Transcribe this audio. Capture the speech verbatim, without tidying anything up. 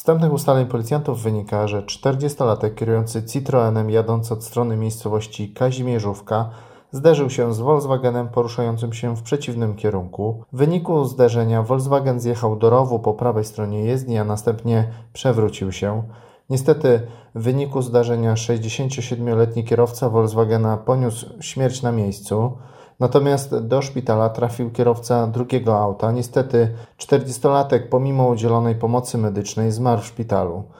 wstępnych ustaleń policjantów wynika, że czterdziestolatek kierujący Citroenem jadąc od strony miejscowości Kazimierzówka zderzył się z Volkswagenem poruszającym się w przeciwnym kierunku. W wyniku zderzenia Volkswagen zjechał do rowu po prawej stronie jezdni, a następnie przewrócił się. Niestety w wyniku zdarzenia sześćdziesięciosiedmioletni kierowca Volkswagena poniósł śmierć na miejscu. Natomiast do szpitala trafił kierowca drugiego auta. Niestety czterdziestolatek pomimo udzielonej pomocy medycznej zmarł w szpitalu.